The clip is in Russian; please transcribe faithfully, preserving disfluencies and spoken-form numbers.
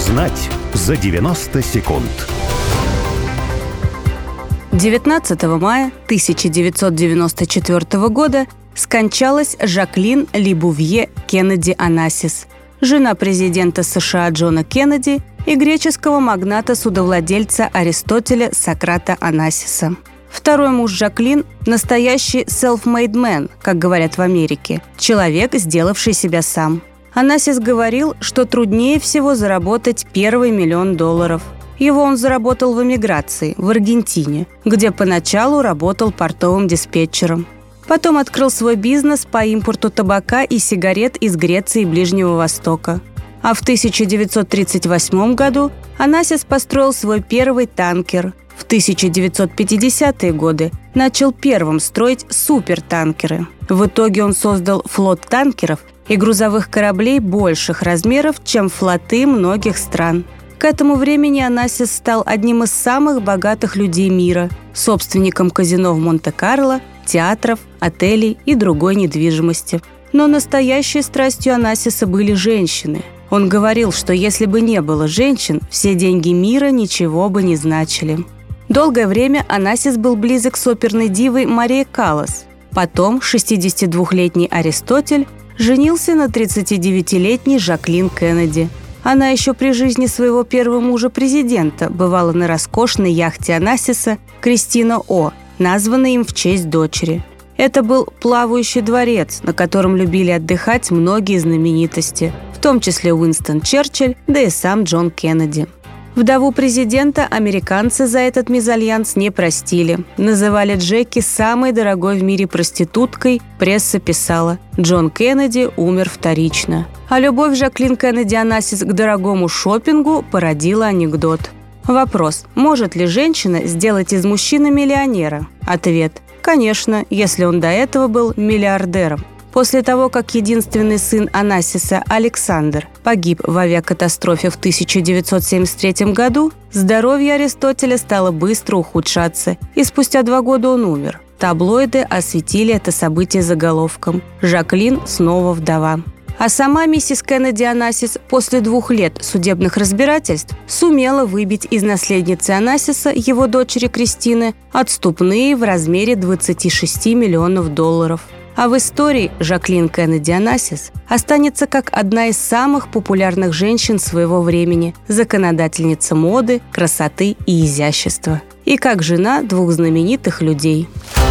Узнать за девяносто секунд. девятнадцатого мая тысяча девятьсот девяносто четвёртого года скончалась Жаклин Либувье Кеннеди Онассис, жена президента США Джона Кеннеди и греческого магната-судовладельца Аристотеля Сократа Онассиса. Второй муж Жаклин – настоящий self-made man, как говорят в Америке, человек, сделавший себя сам. Онассис говорил, что труднее всего заработать первый миллион долларов. Его он заработал в эмиграции, в Аргентине, где поначалу работал портовым диспетчером. Потом открыл свой бизнес по импорту табака и сигарет из Греции и Ближнего Востока. А в тысяча девятьсот тридцать восьмом году Онассис построил свой первый танкер. В тысяча девятьсот пятидесятые годы начал первым строить супертанкеры. В итоге он создал флот танкеров и грузовых кораблей больших размеров, чем флоты многих стран. К этому времени Онассис стал одним из самых богатых людей мира, собственником казино в Монте-Карло, театров, отелей и другой недвижимости. Но настоящей страстью Онассиса были женщины. Он говорил, что если бы не было женщин, все деньги мира ничего бы не значили. Долгое время Онассис был близок с оперной дивой Марией Каллас. Потом шестидесятидвухлетний Аристотель женился на тридцатидевятилетней Жаклин Кеннеди. Она еще при жизни своего первого мужа-президента бывала на роскошной яхте Онассиса «Кристина О», названной им в честь дочери. Это был плавающий дворец, на котором любили отдыхать многие знаменитости, в том числе Уинстон Черчилль, да и сам Джон Кеннеди. Вдову президента американцы за этот мезальянс не простили. Называли Джеки самой дорогой в мире проституткой, пресса писала: «Джон Кеннеди умер вторично». А любовь Жаклин Кеннеди Онассис к дорогому шопингу породила анекдот. Вопрос: может ли женщина сделать из мужчины миллионера? Ответ: конечно, если он до этого был миллиардером. После того, как единственный сын Онассиса, Александр, погиб в авиакатастрофе в тысяча девятьсот семьдесят третьем году, здоровье Аристотеля стало быстро ухудшаться, и спустя два года он умер. Таблоиды осветили это событие заголовком «Жаклин снова вдова». А сама миссис Кеннеди Онассис после двух лет судебных разбирательств сумела выбить из наследницы Онассиса, его дочери Кристины, отступные в размере двадцати шести миллионов долларов. А в истории Жаклин Кеннеди Онассис останется как одна из самых популярных женщин своего времени, законодательница моды, красоты и изящества. И как жена двух знаменитых людей.